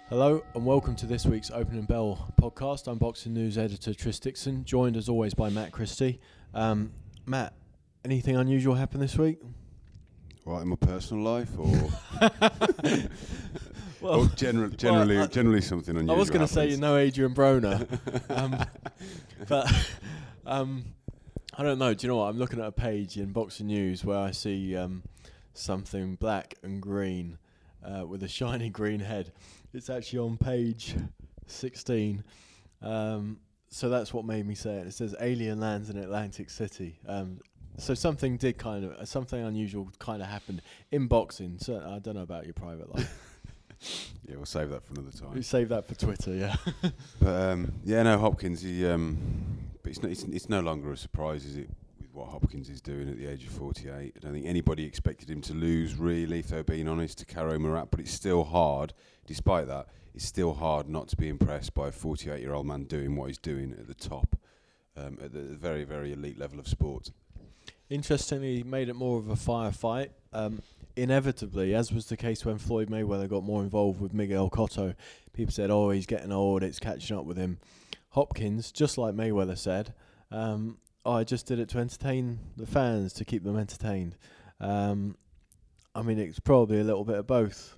Hello and welcome to this week's Opening Bell podcast. I'm boxing news editor Tris Dixon, joined as always by Matt Christie. Matt, anything unusual happen this week? Right, in my personal life, or Well, or generally something unusual. I was going to say happens? you know Adrian Broner, but I don't know. Do you know what? I'm looking at a page in Boxing News where I see something black and green with a shiny green head. It's actually on page 16. So that's what made me say it. It says alien lands in Atlantic City. So something unusual kind of happened in boxing. So I don't know about your private life. Yeah, we'll save that for another time. We save that for Twitter, yeah. But Hopkins. But it's no longer a surprise, is it? With what Hopkins is doing at the age of 48, I don't think anybody expected him to lose, really, if they're being honest, to Karo Murat. But it's still hard. Despite that, it's still hard not to be impressed by a 48-year-old man doing what he's doing at the top, at the very, very elite level of sport. Interestingly, he made it more of a firefight. Inevitably, as was the case when Floyd Mayweather got more involved with Miguel Cotto, people said, oh, he's getting old, it's catching up with him. Hopkins, just like Mayweather said, I just did it to entertain the fans, to keep them entertained. It's probably a little bit of both.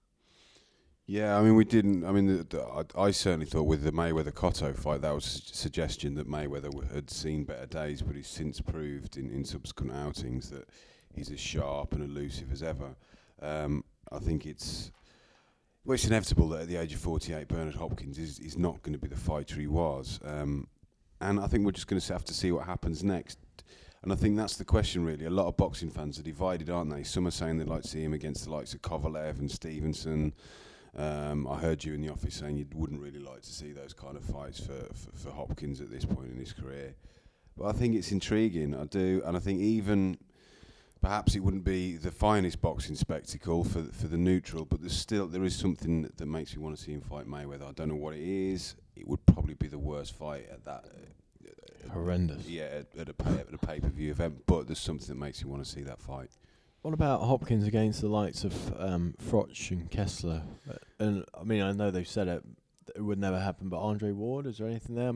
Yeah, we didn't. I certainly thought with the Mayweather-Cotto fight, that was a suggestion that Mayweather had seen better days, but he's since proved in subsequent outings that he's as sharp and elusive as ever. I think it's inevitable that at the age of 48, Bernard Hopkins is not going to be the fighter he was. And I think we're just going to have to see what happens next. And I think that's the question, really. A lot of boxing fans are divided, aren't they? Some are saying they'd like to see him against the likes of Kovalev and Stevenson. I heard you in the office saying you wouldn't really like to see those kind of fights for Hopkins at this point in his career. But I think it's intriguing, I do. And I think even perhaps it wouldn't be the finest boxing spectacle for the neutral, but there is something that makes me want to see him fight Mayweather. I don't know what it is. It would probably be the worst fight at that. Horrendous. Yeah, at a pay-per-view event, but there's something that makes me want to see that fight. What about Hopkins against the likes of Froch and Kessler? And I know they've said it would never happen, but Andre Ward, is there anything there?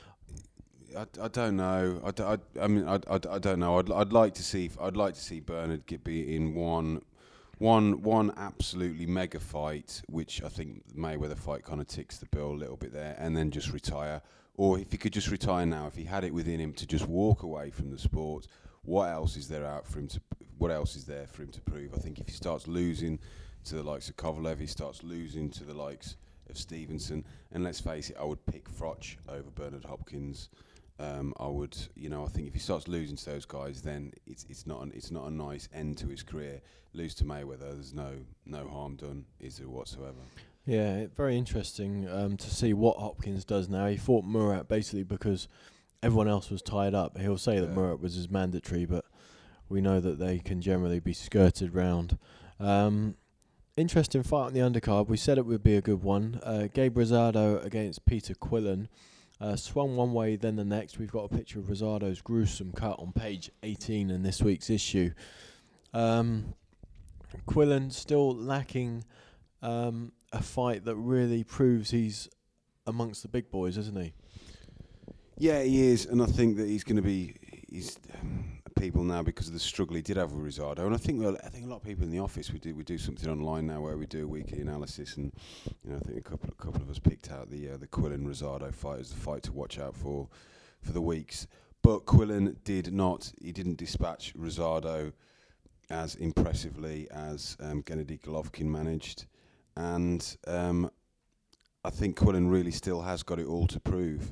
I don't know. I don't know. I'd like to see Bernard be in one absolutely mega fight, which I think the Mayweather fight kind of ticks the bill a little bit there, and then just retire. Or if he could just retire now, if he had it within him to just walk away from the sport, what else is there for him to prove? I think if he starts losing to the likes of Kovalev, he starts losing to the likes of Stevenson, and let's face it, I would pick Froch over Bernard Hopkins. I think if he starts losing to those guys, then it's not a nice end to his career. Lose to Mayweather, there's no harm done, is there whatsoever? Yeah, very interesting to see what Hopkins does now. He fought Murat basically because everyone else was tied up. He'll say that Murat was his mandatory, but we know that they can generally be skirted round. Interesting fight on the undercard. We said it would be a good one. Gabe Rosado against Peter Quillen. Swung one way, then the next. We've got a picture of Rosado's gruesome cut on page 18 in this week's issue. Quillen still lacking a fight that really proves he's amongst the big boys, isn't he? Yeah, he is, and I think that he's going to be people now because of the struggle he did have with Rosado, and I think a lot of people in the office we do something online now where we do a weekly analysis, and I think a couple of us picked out the Quillen Rosado fight as the fight to watch out for the weeks. But Quillen didn't dispatch Rosado as impressively as Gennady Golovkin managed, and I think Quillen really still has got it all to prove.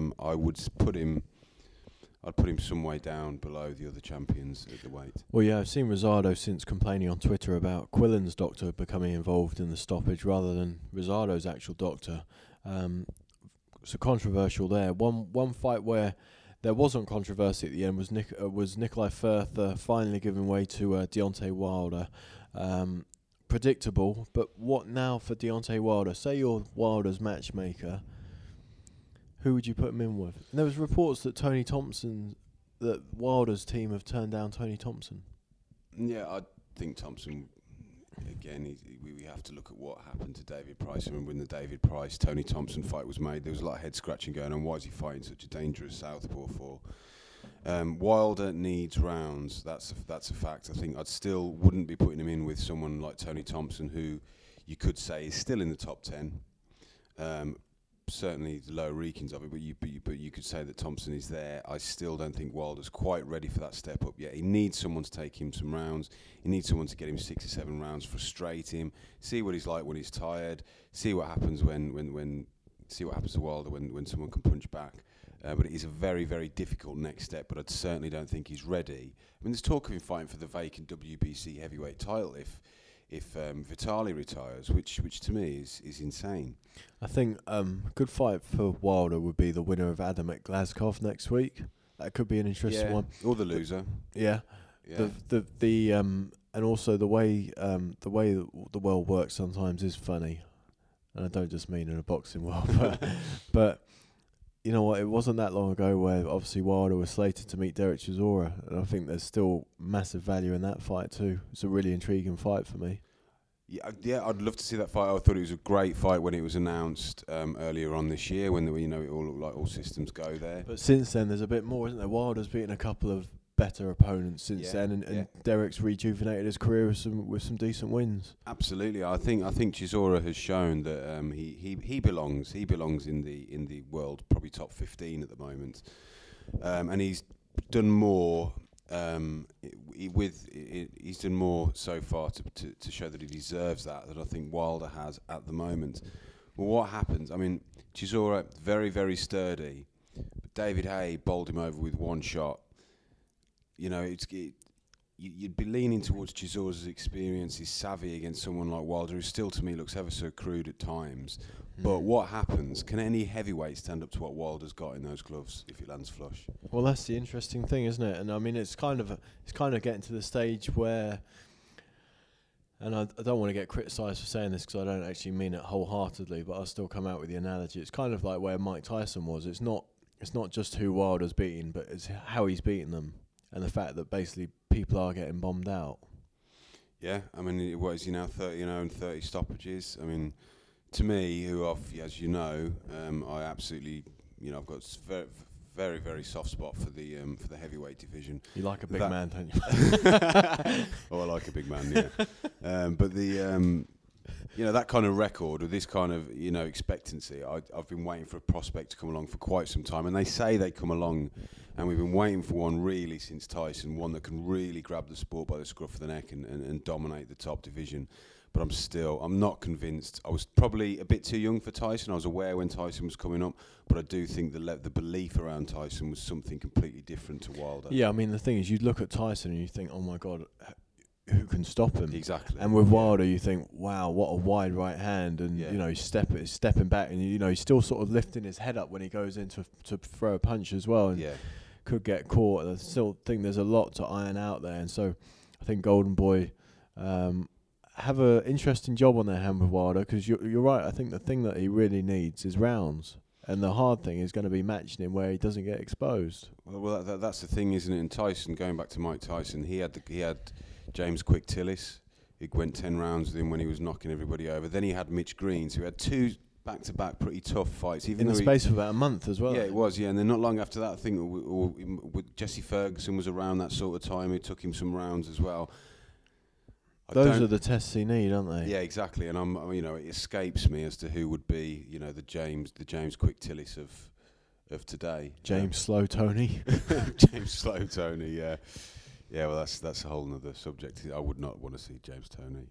I'd put him some way down below the other champions at the weight. Well, yeah, I've seen Rosado since complaining on Twitter about Quillen's doctor becoming involved in the stoppage rather than Rosado's actual doctor. So controversial there. One fight where there wasn't controversy at the end was Nikolai Firth finally giving way to Deontay Wilder. Predictable, but what now for Deontay Wilder? Say you're Wilder's matchmaker. Who would you put him in with? And there was reports that that Wilder's team have turned down Tony Thompson. Yeah, I think Thompson again, we have to look at what happened to David Price. I remember when the David Price Tony Thompson fight was made, there was a lot of head scratching going on. Why is he fighting such a dangerous southpaw for? Wilder needs rounds. That's a fact. I think I still wouldn't be putting him in with someone like Tony Thompson, who you could say is still in the top 10. Certainly the low reekings of it, but you could say that Thompson is there. I still don't think Wilder's quite ready for that step up yet. He needs someone to take him some rounds. He needs someone to get him 6 or 7 rounds, frustrate him, see what he's like when he's tired, see what happens see what happens to Wilder when someone can punch back. But it is a very, very difficult next step, but I certainly don't think he's ready. I mean, there's talk of him fighting for the vacant WBC heavyweight title if Vitali retires, which to me is insane. I think a good fight for Wilder would be the winner of Adam at Glasgow next week. That could be an interesting one. Or the loser. Yeah. The and also the way the world works sometimes is funny, and I don't just mean in a boxing world, but you know what? It wasn't that long ago where obviously Wilder was slated to meet Derek Chisora, and I think there's still massive value in that fight too. It's a really intriguing fight for me. Yeah, I'd love to see that fight. I thought it was a great fight when it was announced earlier on this year, when it all looked like all systems go there. But since then, there's a bit more, isn't there? Wilder's beaten a couple of better opponents since then, and Derek's rejuvenated his career with some decent wins. Absolutely, I think Chisora has shown that he belongs in the world, probably top 15 at the moment, and he's done more. He's done more so far to show that he deserves that I think Wilder has at the moment. Well, what happens? I mean, Chisora very, very sturdy, but David Haye bowled him over with one shot. You know, you'd be leaning towards Chisora's experience, his savvy against someone like Wilder, who still to me looks ever so crude at times. But what happens? Can any heavyweight stand up to what Wilder's got in those gloves if he lands flush? Well, that's the interesting thing, isn't it? And I mean, it's kind of getting to the stage where, and I don't want to get criticised for saying this because I don't actually mean it wholeheartedly, but I'll still come out with the analogy. It's kind of like where Mike Tyson was. It's not just who Wilder's beaten, but it's how he's beaten them, and the fact that basically people are getting bombed out. Yeah, I mean, what is he now? 30 and 30 stoppages. I mean, to me, as you know, I absolutely, I've got very, very, very soft spot for the heavyweight division. You like a big man, don't you? Oh, I like a big man, yeah. But the that kind of record with this kind of expectancy, I've been waiting for a prospect to come along for quite some time, and they say they come along, and we've been waiting for one really since Tyson, one that can really grab the sport by the scruff of the neck and dominate the top division. But I'm not convinced. I was probably a bit too young for Tyson. I was aware when Tyson was coming up, but I do think the belief around Tyson was something completely different to Wilder. Yeah, I mean, the thing is, you look at Tyson and you think, oh my God, who can stop him? Exactly. And with Wilder, you think, wow, what a wide right hand, and he's stepping back, and he's still sort of lifting his head up when he goes in to throw a punch as well, and could get caught. I still think there's a lot to iron out there, and so I think Golden Boy have an interesting job on their hand with Wilder, because you're right. I think the thing that he really needs is rounds, and the hard thing is going to be matching him where he doesn't get exposed. Well, that's the thing, isn't it? And Tyson, going back to Mike Tyson, he had James Quick Tillis, who went 10 rounds with him when he was knocking everybody over. Then he had Mitch Greens, who had 2 back-to-back pretty tough fights. Even in the space of about a month as well. Yeah, it was, and then not long after that, I think Jesse Ferguson was around that sort of time, who took him some rounds as well. Those are the tests he need, aren't they? Yeah, exactly. And it escapes me as to who would be, the James Quick Tillis of today. James Slow Tony. James Slow Tony. Yeah. Yeah. Well, that's a whole other subject. I would not want to see James Tony.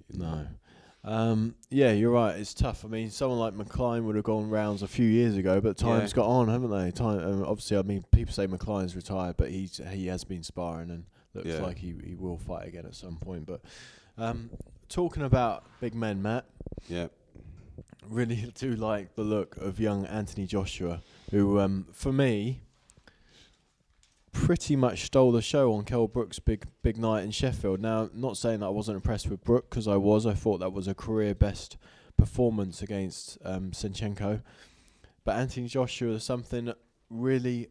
No. Yeah, you're right. It's tough. I mean, someone like McCline would have gone rounds a few years ago, but time's got on, haven't they? Obviously, I mean, people say McCline's retired, but he has been sparring and looks like he will fight again at some point. But talking about big men, Matt. Yeah. Really do like the look of young Anthony Joshua, who, for me, pretty much stole the show on Kell Brook's big night in Sheffield. Now, not saying that I wasn't impressed with Brook, because I was. I thought that was a career best performance against Senchenko. But Anthony Joshua is something really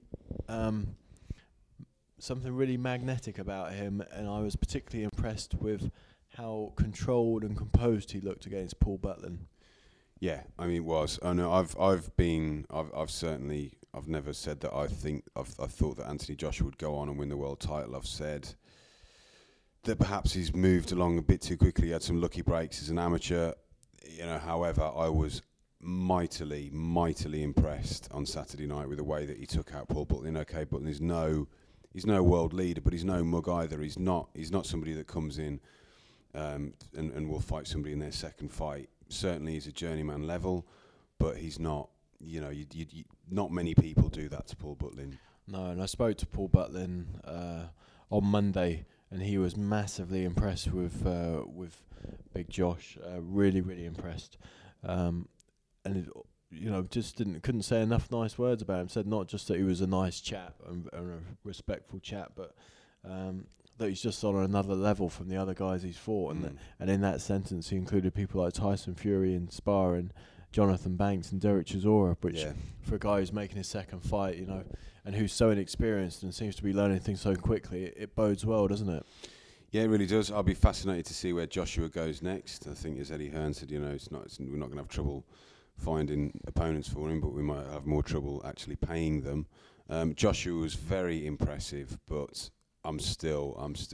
magnetic about him, and I was particularly impressed with how controlled and composed he looked against Paul Butlin. Yeah, I mean, it was. I know. I've certainly. I've never said that. I thought that Anthony Joshua would go on and win the world title. I've said that perhaps he's moved along a bit too quickly. He had some lucky breaks as an amateur. However, I was mightily impressed on Saturday night with the way that he took out Paul Butlin. Okay, Butlin is he's no world leader, but he's no mug either. He's not somebody that comes in and will fight somebody in their second fight. Certainly he's a journeyman level, but he's not, not many people do that to Paul Butlin. No, and I spoke to Paul Butlin on Monday, and he was massively impressed with Big Josh. Really, really impressed. And just couldn't say enough nice words about him. Said not just that he was a nice chap and a respectful chap, but that he's just on another level from the other guys he's fought. And in that sentence, he included people like Tyson Fury in sparring, Jonathan Banks and Derek Chisora, which for a guy who's making his second fight, and who's so inexperienced and seems to be learning things so quickly, it bodes well, doesn't it? Yeah, it really does. I'll be fascinated to see where Joshua goes next. I think, as Eddie Hearn said, we're not going to have trouble finding opponents for him, but we might have more trouble actually paying them. Joshua was very impressive, but I'm still.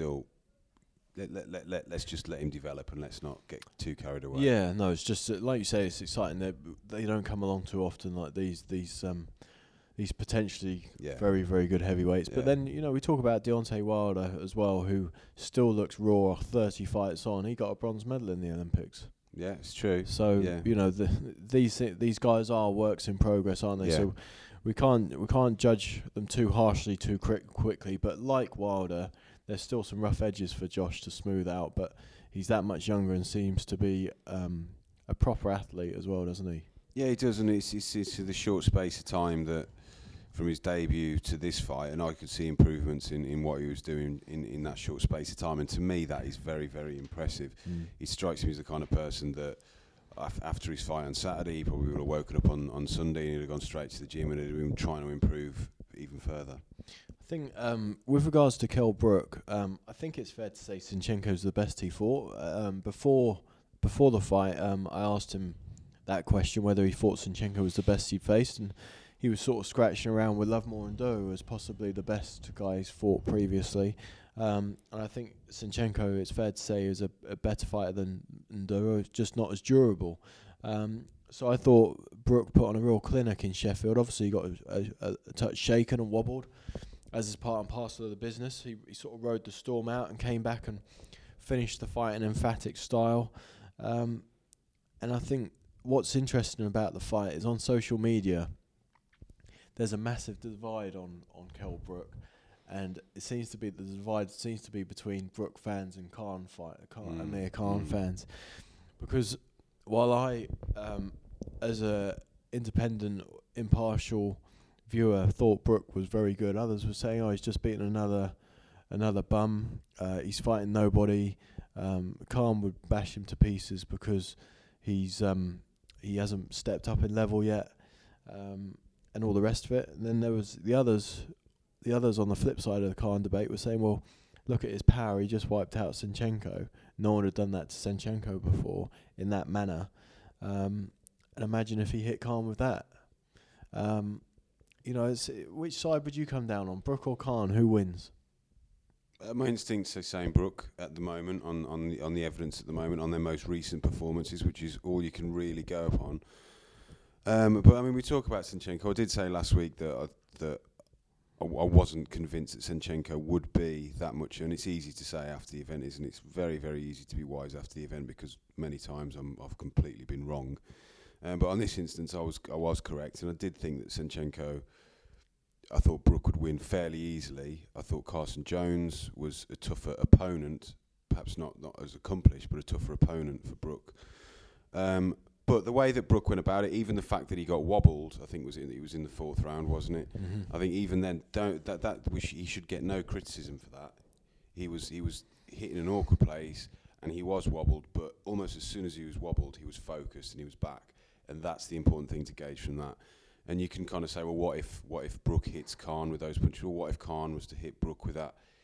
Let's just let him develop and let's not get too carried away. Yeah, no, it's just like you say, it's exciting. They don't come along too often like these potentially very, very good heavyweights. Yeah. But then we talk about Deontay Wilder as well, who still looks raw. 30 fights on, he got a bronze medal in the Olympics. Yeah, it's true. So these guys are works in progress, aren't they? Yeah. So we can't judge them too harshly too quickly. But like Wilder, there's still some rough edges for Josh to smooth out. But he's that much younger and seems to be a proper athlete as well, doesn't he? Yeah, he does, and it's the short space of time that from his debut to this fight, and I could see improvements in what he was doing in that short space of time. And to me, that is very, very impressive. He strikes me as the kind of person that after his fight on Saturday, he probably would have woken up on Sunday and he'd have gone straight to the gym and he'd been trying to improve even further. I think with regards to Kell Brook, I think it's fair to say Sinchenko's the best he fought. Before the fight, I asked him that question, whether he thought Sinchenko was the best he'd faced, and he was sort of scratching around with Lovemore and Doe as possibly the best guy he's fought previously. And I think Sinchenko, it's fair to say, is a better fighter than Doe, just not as durable. So I thought Brook put on a real clinic in Sheffield. Obviously, he got a touch shaken and wobbled, as is part and parcel of the business. He sort of rode the storm out and came back and finished the fight in emphatic style. And I think what's interesting about the fight is on social media, there's a massive divide on Kell Brook, and it seems to be the divide seems to be between Brook fans and Amir Khan fans, because while I, as a independent, impartial viewer, thought Brook was very good, others were saying, he's just beaten another bum. He's fighting nobody. Khan would bash him to pieces because he hasn't stepped up in level yet. And all the rest of it. And then there was the others on the flip side of the Khan debate were saying, well, look at his power, he just wiped out Sinchenko. No one had done that to Sinchenko before in that manner. And imagine if he hit Khan with that. Which side would you come down on, Brook or Khan? Who wins? My instincts are saying Brook at the moment, on the evidence at the moment, on their most recent performances, which is all you can really go upon. But I mean, we talk about Sinchenko. I did say last week that I wasn't convinced that Sinchenko would be that much, and it's easy to say after the event, isn't it? It's very, very easy to be wise after the event because many times I've completely been wrong. But on this instance, I was correct, and I did think that Sinchenko. I thought Brook would win fairly easily. I thought Carson Jones was a tougher opponent, perhaps not as accomplished, but a tougher opponent for Brook. But the way that Brook went about it, even the fact that he got wobbled, I think he was in the fourth round, wasn't it? Mm-hmm. I think even then, he should get no criticism for that. He was hitting an awkward place, and he was wobbled. But almost as soon as he was wobbled, he was focused and he was back, and that's the important thing to gauge from that. And you can kind of say, well, what if Brook hits Khan with those punches? Or what if Khan was to hit Brook with that?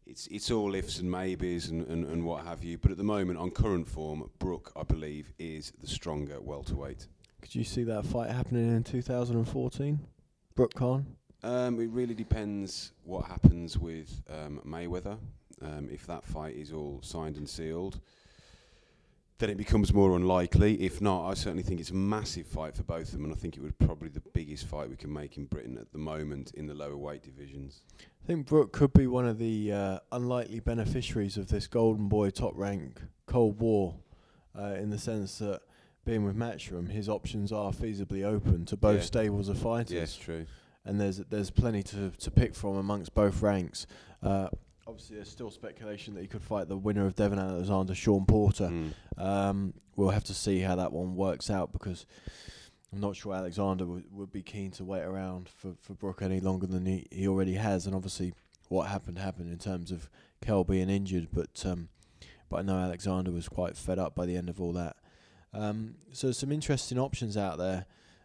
it's all ifs and maybes and what have you. But at the moment, on current form, Brook, I believe, is the stronger welterweight. Could you see that fight happening in 2014? Brook Khan? It really depends what happens with Mayweather. If that fight is all signed and sealed, then it becomes more unlikely. If not, I certainly think it's a massive fight for both of them, and I think it would probably the biggest fight we can make in Britain at the moment in the lower weight divisions. I think Brook could be one of the unlikely beneficiaries of this Golden Boy top rank Cold War, in the sense that being with Matchroom, his options are feasibly open to both stables of fighters. Yes, true. And there's plenty to pick from amongst both ranks. Obviously, there's still speculation that he could fight the winner of Devon Alexander, Sean Porter. We'll have to see how that one works out, because I'm not sure Alexander would be keen to wait around for Brook any longer than he already has. And obviously, what happened in terms of Kell being injured. But I know Alexander was quite fed up by the end of all that. So some interesting options out there.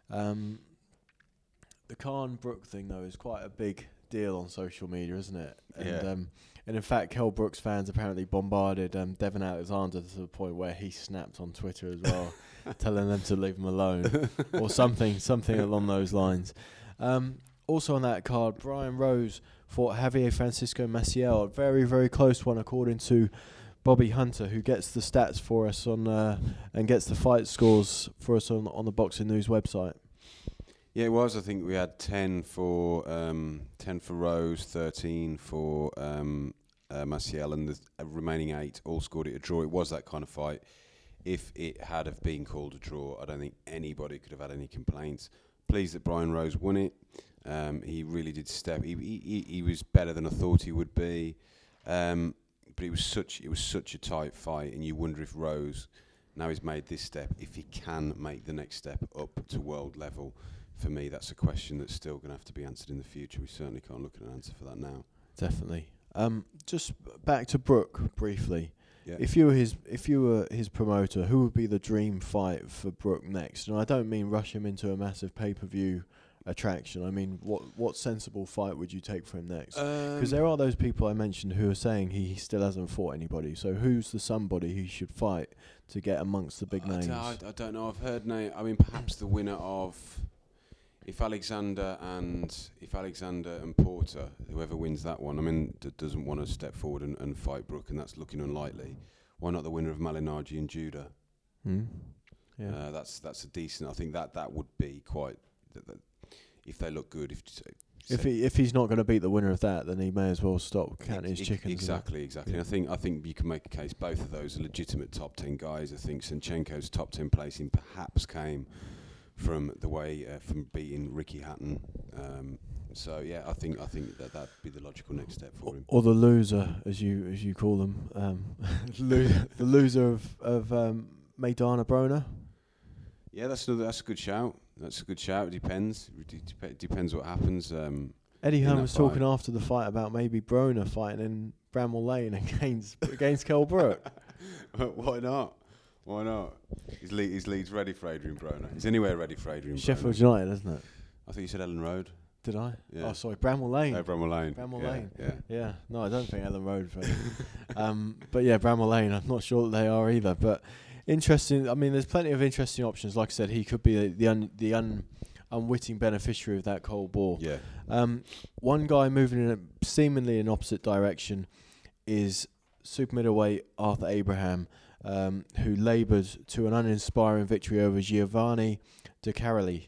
The Khan-Brook thing, though, is quite a big deal on social media, isn't it? And in fact, Kell Brooks fans apparently bombarded Devon Alexander to the point where he snapped on Twitter as well, telling them to leave him alone, or something along those lines. Also on that card, Brian Rose fought Javier Francisco Maciel, a very, very close one according to Bobby Hunter, who gets the stats for us on and gets the fight scores for us on the Boxing News website. Yeah, it was. I think we had 10 for Rose, 13 for Maciel, and the remaining 8 all scored it a draw. It was that kind of fight. If it had have been called a draw, I don't think anybody could have had any complaints. Pleased that Brian Rose won it. He really did step. He was better than I thought he would be. But it was such a tight fight, and you wonder if Rose, now he's made this step, if he can make the next step up to world level. For me, that's a question that's still going to have to be answered in the future. We certainly can't look at an answer for that now. Definitely. Just back to Brook briefly. Yeah. If you were his promoter, who would be the dream fight for Brook next? And I don't mean rush him into a massive pay-per-view attraction. I mean, what sensible fight would you take for him next? Because there are those people I mentioned who are saying he still hasn't fought anybody. So who's the somebody he should fight to get amongst the big names? I don't know. I've heard perhaps the winner of if Alexander and Porter, whoever wins that one, doesn't want to step forward and fight Brook, and that's looking unlikely. Why not the winner of Malignaggi and Judah? Yeah, that's a decent. I think that would be quite. If they look good, if he's not going to beat the winner of that, then he may as well stop counting his chickens. Exactly. Yeah. I think you can make a case. Both of those are legitimate top 10 guys. I think Sinchenko's top 10 placing perhaps came from the way from beating Ricky Hatton. So yeah, I think that'd be the logical next step for him. Or the loser, as you call them, the loser of Maidana Broner. Yeah, that's a good shout. It depends. It depends what happens. Eddie Hearn was talking after the fight about maybe Broner fighting in Bramall Lane against Kell Brook. Why not? His lead's ready for Adrian Broner. He's anywhere ready for Adrian Broner. Sheffield United, isn't it? I think you said Ellen Road. Did I? Yeah. Oh, sorry, Bramall Lane. No, Bramall Lane. Bramall Lane. Yeah. No, I don't think Ellen Road. But yeah, Bramall Lane. I'm not sure that they are either. But interesting. I mean, there's plenty of interesting options. Like I said, he could be the unwitting beneficiary of that Cold War. Yeah. One guy moving in seemingly in opposite direction is super middleweight Arthur Abraham, who laboured to an uninspiring victory over Giovanni De Caroli.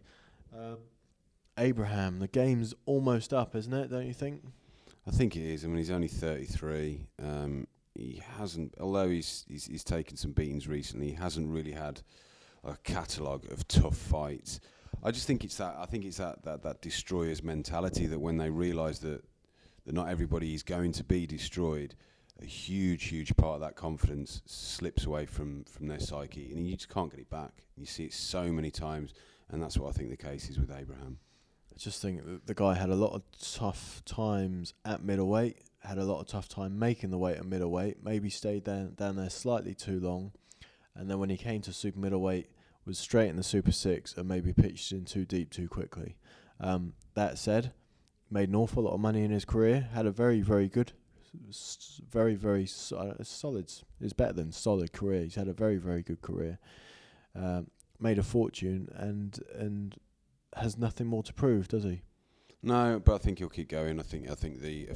Abraham, the game's almost up, isn't it? Don't you think? I think it is. I mean, he's only 33. He hasn't, although he's taken some beatings recently, he hasn't really had a catalogue of tough fights. I just think it's that. I think it's that destroyer's mentality that when they realise that not everybody is going to be destroyed, a huge part of that confidence slips away from their psyche, and you just can't get it back. You see it so many times, and that's what I think the case is with Abraham. I just think that the guy had a lot of tough times at middleweight, had a lot of tough time making the weight at middleweight, maybe stayed down there slightly too long, and then when he came to super middleweight, was straight in the Super 6 and maybe pitched in too deep too quickly. That said, made an awful lot of money in his career, had a very, very good very, very solid. It's better than solid career. He's had a very, very good career. Made a fortune and has nothing more to prove, does he? No, but I think he'll keep going. I think the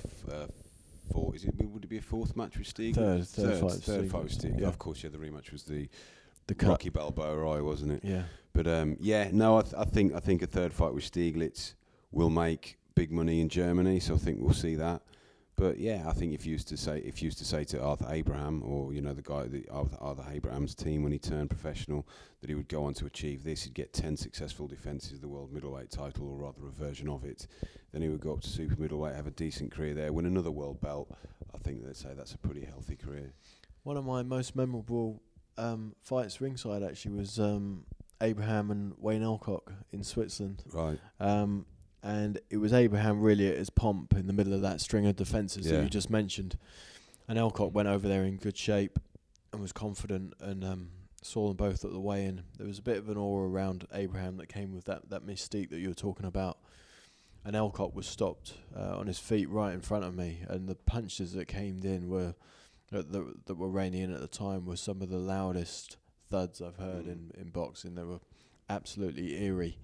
would it be a fourth match with Stiglitz? Third fight with Stiglitz. Yeah. Of course, yeah. The rematch was the cut. Rocky Balboa, wasn't it? Yeah. But I think a third fight with Stiglitz will make big money in Germany. So I think we'll see that. But yeah, I think if you used to say to Arthur Abraham, or the guy Arthur Abraham's team when he turned professional, that he would go on to achieve this, he'd get 10 successful defences of the world middleweight title, or rather a version of it. Then he would go up to super middleweight, have a decent career there, win another world belt. I think they'd say that's a pretty healthy career. One of my most memorable fights ringside actually was Abraham and Wayne Alcock in Switzerland. Right. And it was Abraham really at his pomp in the middle of that string of defences that you just mentioned. And Alcock went over there in good shape and was confident, and saw them both at the weigh-in. There was a bit of an aura around Abraham that came with that mystique that you were talking about. And Alcock was stopped on his feet right in front of me, and the punches that came in were that were raining in at the time were some of the loudest thuds I've heard in boxing. They were absolutely eerie.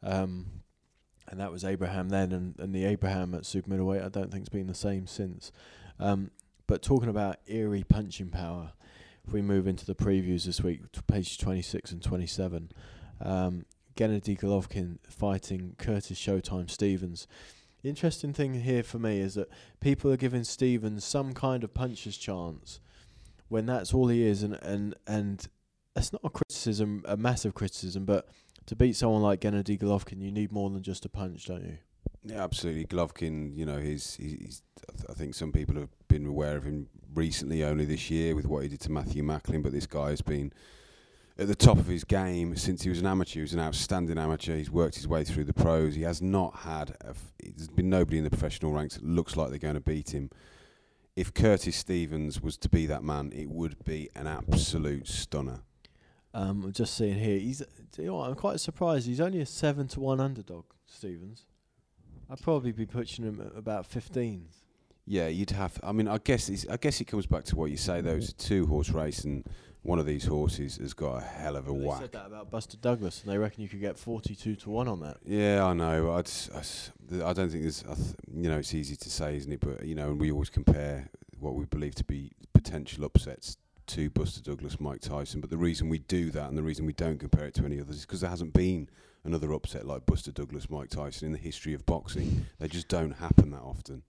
And that was Abraham then, and the Abraham at super middleweight I don't think's been the same since. But talking about eerie punching power, if we move into the previews this week, to page 26 and 27, Gennady Golovkin fighting Curtis Showtime Stevens. The interesting thing here for me is that people are giving Stevens some kind of puncher's chance when that's all he is, and that's not a criticism, a massive criticism, but to beat someone like Gennady Golovkin, you need more than just a punch, don't you? Yeah, absolutely. Golovkin, he's I think some people have been aware of him recently, only this year, with what he did to Matthew Macklin, but this guy has been at the top of his game since he was an amateur. He was an outstanding amateur. He's worked his way through the pros. He has not had... there's been nobody in the professional ranks that looks like they're going to beat him. If Curtis Stevens was to be that man, it would be an absolute stunner. I'm just seeing here, I'm quite surprised. He's only a 7-1 underdog, Stevens. I'd probably be pushing him at about 15. Yeah, you'd have... I mean, I guess it comes back to what you say, though. It's a two-horse race, and one of these horses has got a hell of a whack. They said that about Buster Douglas, and they reckon you could get 42-1 on that. Yeah, I know. I don't think there's... it's easy to say, isn't it? But, and we always compare what we believe to be potential upsets to Buster Douglas, Mike Tyson. But the reason we do that, and the reason we don't compare it to any others, is because there hasn't been another upset like Buster Douglas, Mike Tyson in the history of boxing. They just don't happen that often.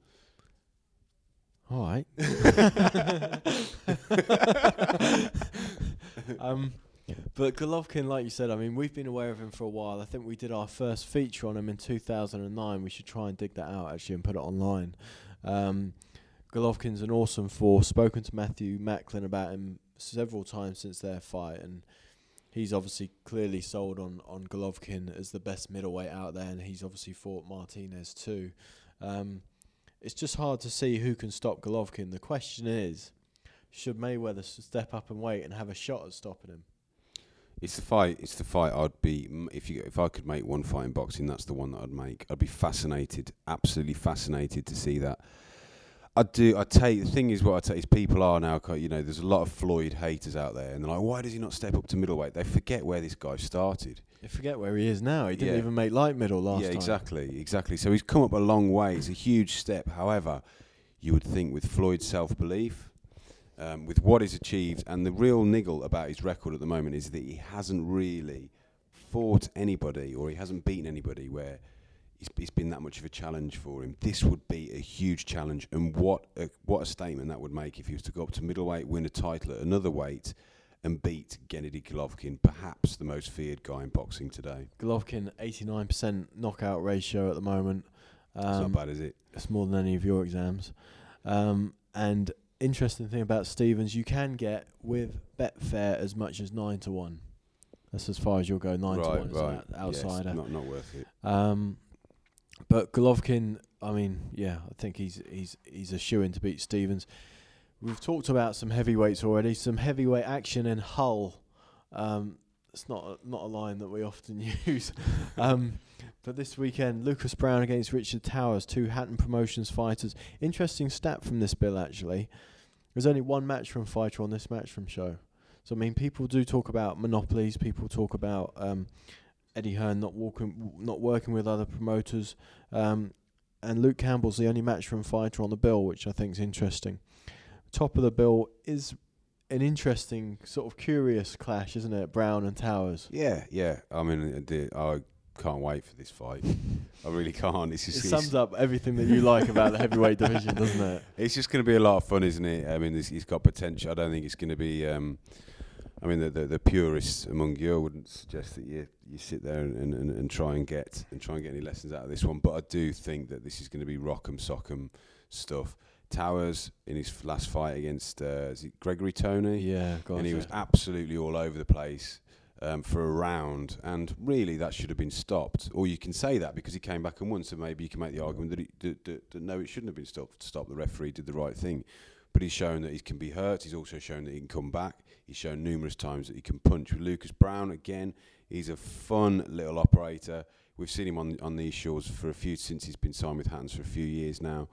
All right. But Golovkin, like you said, I mean, we've been aware of him for a while. I think we did our first feature on him in 2009. We should try and dig that out, actually, and put it online. Golovkin's an awesome force. Spoken to Matthew Macklin about him several times since their fight, and he's obviously clearly sold on Golovkin as the best middleweight out there, and he's obviously fought Martinez too. It's just hard to see who can stop Golovkin. The question is, should Mayweather step up and wait and have a shot at stopping him? It's the fight I'd be... If I could make one fight in boxing, that's the one that I'd make. I'd be fascinated, absolutely fascinated to see that. The thing is, what I take is people are now, there's a lot of Floyd haters out there, and they're like, why does he not step up to middleweight? They forget where this guy started. They forget where he is now. He didn't even make light middle last time. Yeah, exactly. So he's come up a long way. It's a huge step. However, you would think with Floyd's self-belief, with what he's achieved, and the real niggle about his record at the moment is that he hasn't really fought anybody, or he hasn't beaten anybody where it's been that much of a challenge for him. This would be a huge challenge, and what a statement that would make if he was to go up to middleweight, win a title at another weight, and beat Gennady Golovkin, perhaps the most feared guy in boxing today. Golovkin, 89% knockout ratio at the moment. It's not bad, is it? It's more than any of your exams. And interesting thing about Stevens, you can get with Betfair as much as 9-1. That's as far as you'll go. 9-1 is an outsider. Yes, not worth it. But Golovkin, I mean, I think he's a shoo-in to beat Stevens. We've talked about some heavyweights already. Some heavyweight action in Hull. it's not a line that we often use. But this weekend, Lucas Brown against Richard Towers, 2 Hatton Promotions fighters. Interesting stat from this bill, actually. There's only 1 matchroom fighter on this matchroom show. So, I mean, people do talk about monopolies. People talk about Eddie Hearn not working with other promoters. And Luke Campbell's the only matchroom fighter on the bill, which I think is interesting. Top of the bill is an interesting, sort of curious clash, isn't it? Brown and Towers. Yeah. I mean, I can't wait for this fight. I really can't. It sums up everything that you like about the heavyweight division, doesn't it? It's just going to be a lot of fun, isn't it? I mean, he's got potential. I don't think it's going to be. I mean, the purists among you, I wouldn't suggest that you sit there and try and get any lessons out of this one. But I do think that this is going to be rock'em sock'em stuff. Towers in his last fight against is it Gregory Toney? Yeah, and he was absolutely all over the place for a round, and really that should have been stopped. Or you can say that because he came back and won, so maybe you can make the argument that no, it shouldn't have been stopped. The referee did the right thing, but he's shown that he can be hurt. He's also shown that he can come back. He's shown numerous times that he can punch. With Lucas Brown, again, he's a fun little operator. We've seen him on these shores since he's been signed with Hattons for a few years now.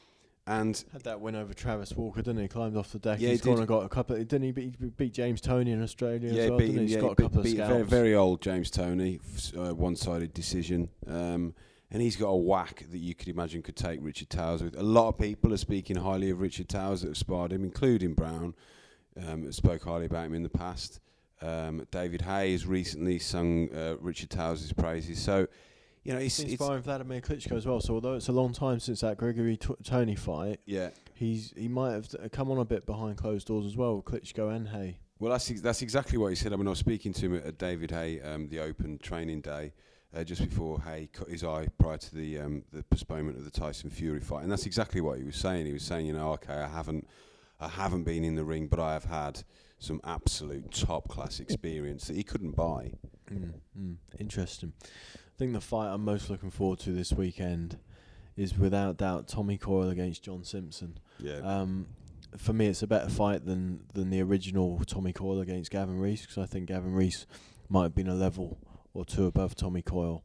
And had that win over Travis Walker, didn't he? Climbed off the deck. Yeah, he's gone and got a couple. Didn't he beat James Toney in Australia as well? Didn't he? He's got a couple of scalps. Very, very old James Toney, one-sided decision. And he's got a whack that you could imagine could take Richard Towers with. A lot of people are speaking highly of Richard Towers that have sparred him, including Brown. Spoke highly about him in the past. David Hay has recently sung Richard Towers' praises. So, you know, it's sparring Vladimir Klitschko as well. So although it's a long time since that Gregory Toney fight, he might have come on a bit behind closed doors as well with Klitschko and Hay. Well, that's exactly what he said. I mean, I was speaking to him at David Hay, the Open training day, just before Hay cut his eye prior to the postponement of the Tyson Fury fight, and that's exactly what he was saying. He was saying, you know, okay, I haven't been in the ring, but I have had some absolute top class experience that he couldn't buy. Interesting. I think the fight I'm most looking forward to this weekend is without doubt Tommy Coyle against John Simpson. Yeah. For me, it's a better fight than the original Tommy Coyle against Gavin Rees, because I think Gavin Rees might have been a level or two above Tommy Coyle.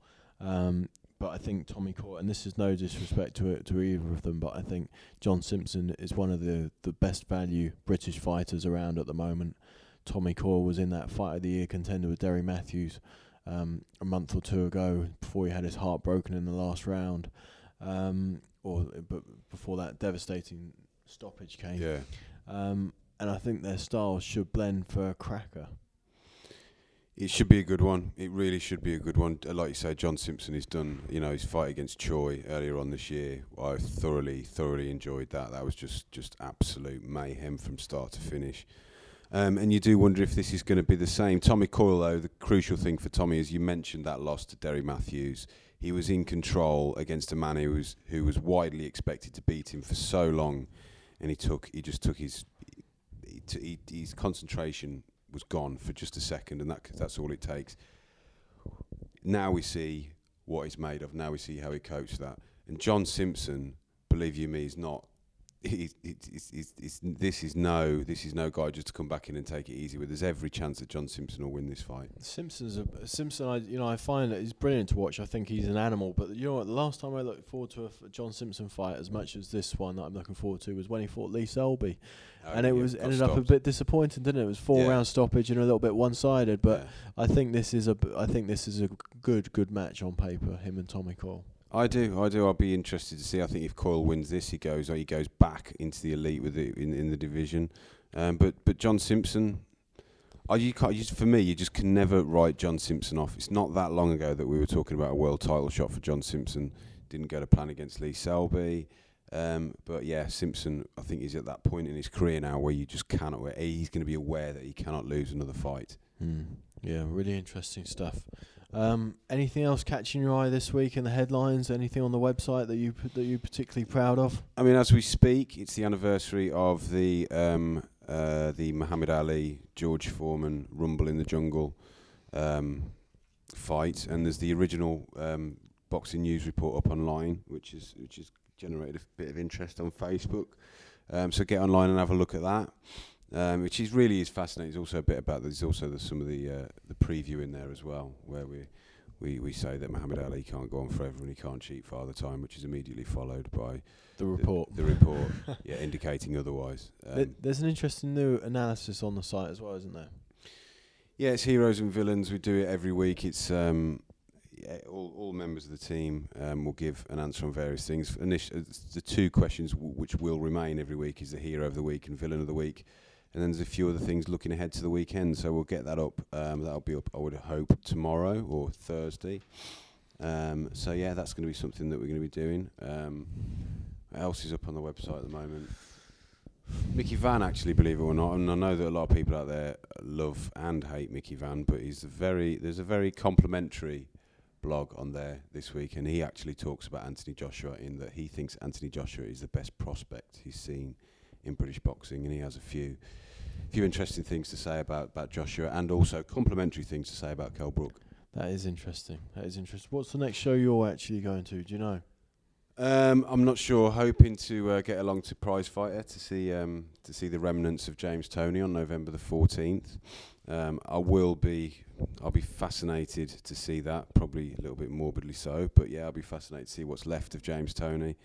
But I think Tommy Coyle, and this is no disrespect to either of them, but I think John Simpson is one of the best value British fighters around at the moment. Tommy Coyle was in that Fight of the Year contender with Derry Matthews a month or two ago, before he had his heart broken in the last round, but before that devastating stoppage came. Yeah. And I think their styles should blend for a cracker. It should be a good one. It really should be a good one. Like you say, John Simpson has done, you know, his fight against Choi earlier on this year. I thoroughly enjoyed that. That was just absolute mayhem from start to finish. And you do wonder if this is going to be the same. Tommy Coyle, though, the crucial thing for Tommy is you mentioned that loss to Derry Matthews. He was in control against a man who was widely expected to beat him for so long, and he just took his concentration was gone for just a second, and that's all it takes. Now we see what he's made of. Now we see how he copes that. And John Simpson, believe you me, is not. This is no guy just to come back in and take it easy with. There's every chance that John Simpson will win this fight. Simpson. I find that he's brilliant to watch. I think he's an animal. But you know what? The last time I looked forward to a John Simpson fight as much as this one that I'm looking forward to was when he fought Lee Selby, and it ended up a bit disappointing, didn't it? It was 4-round stoppage and a little bit one-sided. But I think this is a good match on paper. Him and Tommy Coyle. I do. I'll be interested to see. I think if Coyle wins this, he goes back into the elite with it in the division. But John Simpson, for me, you just can never write John Simpson off. It's not that long ago that we were talking about a world title shot for John Simpson. Didn't go to plan against Lee Selby. But yeah, Simpson, I think he's at that point in his career now where you just cannot. Where he's going to be aware that he cannot lose another fight. Yeah, really interesting stuff. Anything else catching your eye this week in the headlines? Anything on the website that you're particularly proud of? I mean, as we speak, it's the anniversary of the Muhammad Ali George Foreman Rumble in the Jungle fight, and there's the original boxing news report up online, which has generated a bit of interest on Facebook. So get online and have a look at that. which is really is fascinating. There's also a bit about there's also some of the preview in there as well, where we say that Muhammad Ali can't go on forever and he can't cheat Father Time, which is immediately followed by The report. The report, yeah, indicating otherwise. There's an interesting new analysis on the site as well, isn't there? Yeah, it's Heroes and Villains. We do it every week. It's all members of the team will give an answer on various things. The two questions which will remain every week is the Hero of the Week and Villain of the Week. And then there's a few other things looking ahead to the weekend, so we'll get that up. That'll be up, I would hope, tomorrow or Thursday. So yeah, that's going to be something that we're going to be doing. What else is up on the website at the moment? Mickey Van, actually, believe it or not, and I know that a lot of people out there love and hate Mickey Van, but there's a very complimentary blog on there this week, and he actually talks about Anthony Joshua in that he thinks Anthony Joshua is the best prospect he's seen in British boxing, and he has a few interesting things to say about Joshua, and also complimentary things to say about Kell Brook. That is interesting. What's the next show you're actually going to? Do you know? I'm not sure. Hoping to get along to Prize Fighter to see the remnants of James Toney on November the 14th. I'll be fascinated to see that, probably a little bit morbidly so, but yeah, I'll be fascinated to see what's left of James Toney.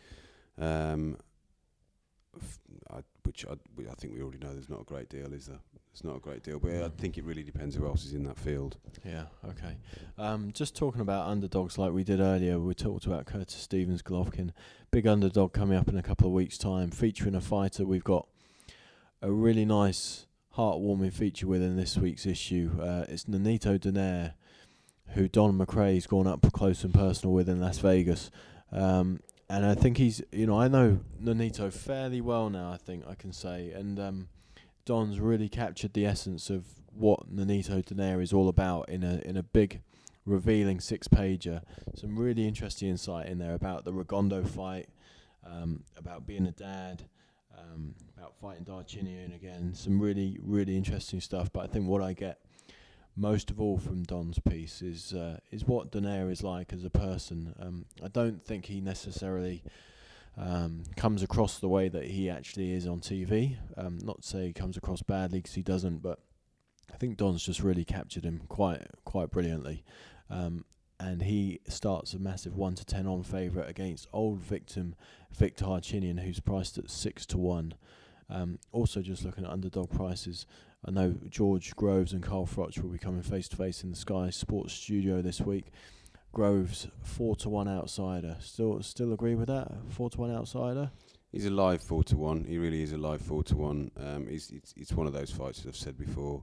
Which I think we already know there's not a great deal, is there? It's not a great deal, but I think it really depends who else is in that field. Yeah, okay. Just talking about underdogs like we did earlier, we talked about Curtis Stevens, Golovkin. Big underdog coming up in a couple of weeks' time, featuring a fighter we've got a really nice, heartwarming feature with in this week's issue. It's Nonito Donaire, who Don McRae's gone up close and personal with in Las Vegas. And I think I know Nonito fairly well now, I think I can say. And Don's really captured the essence of what Nonito Donaire is all about in a big, revealing 6-pager. Some really interesting insight in there about the Rigondeaux fight, about being a dad, about fighting Darchinian again. Some really, really interesting stuff. But I think what I get most of all from Don's piece is what Donaire is like as a person. I don't think he necessarily comes across the way that he actually is on TV. Not to say he comes across badly, because he doesn't, but I think Don's just really captured him quite brilliantly. And he starts a massive 1-10 on favourite against old victim Victor Harchinian, who's priced at 6-1. Also, just looking at underdog prices, I know George Groves and Carl Froch will be coming face to face in the Sky Sports Studio this week. Groves 4-1 outsider. Still agree with that? 4-1 outsider. He's a live 4-1. He really is a live 4-1. It's one of those fights that I've said before.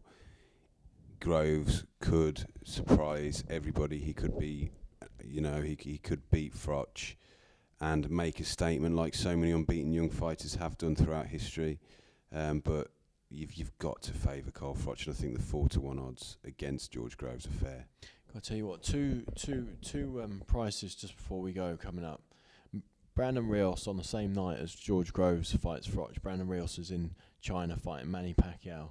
Groves could surprise everybody. He could be, he could beat Froch and make a statement like so many unbeaten young fighters have done throughout history. But you've got to favour Carl Froch, and I think the 4-1 odds against George Groves are fair. I'll tell you what, two prices just before we go coming up. Brandon Rios on the same night as George Groves fights Froch. Brandon Rios is in China fighting Manny Pacquiao.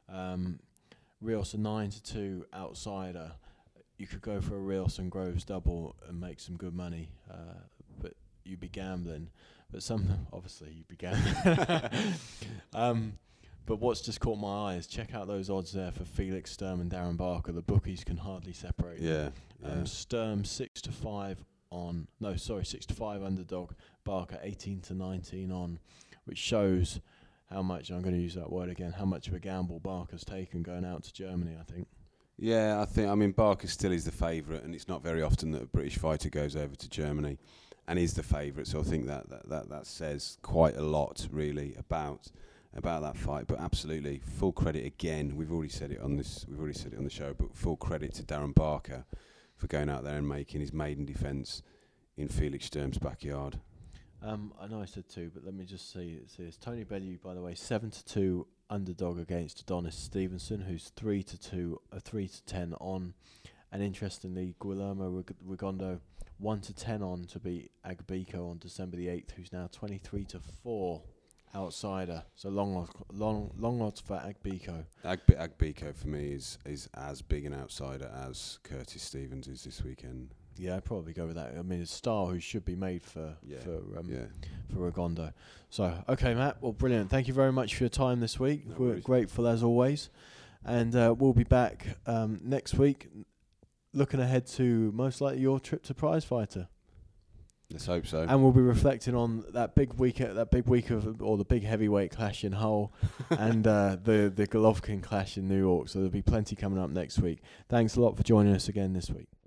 Rios a 9-2 outsider. You could go for a Rios and Groves double and make some good money, but you'd be gambling. But obviously you'd be gambling. But what's just caught my eye is check out those odds there for Felix Sturm and Darren Barker. The bookies can hardly separate. Yeah. Sturm 6-5 on. No, sorry, 6-5 underdog. Barker 18-19 on, which shows how much, I'm going to use that word again, how much of a gamble Barker's taken going out to Germany, I think. Yeah, Barker still is the favourite, and it's not very often that a British fighter goes over to Germany and is the favourite. So I think that says quite a lot, really, about that fight. But absolutely, full credit again. We've already said it on the show, but full credit to Darren Barker for going out there and making his maiden defence in Felix Sturm's backyard. I know I said 2, but let me just see this. Tony Bellew, by the way, 7-2 underdog against Adonis Stevenson, who's 3-2, 3-10 on. And interestingly, Guillermo Rigondeaux 1-10 on to beat Agbeko on December the 8th, who's now 23-4 outsider. So long odds for Agbeko. Agbeko for me is as big an outsider as Curtis Stevens is this weekend. Yeah, I'd probably go with that. I mean, a star who should be made for Rigondeaux. So, okay, Matt. Well, brilliant. Thank you very much for your time this week. No We're worries. grateful as always, and we'll be back next week, looking ahead to most likely your trip to Prizefighter. Let's hope so. And we'll be reflecting on that big week of the big heavyweight clash in Hull, and the Golovkin clash in New York. So there'll be plenty coming up next week. Thanks a lot for joining us again this week.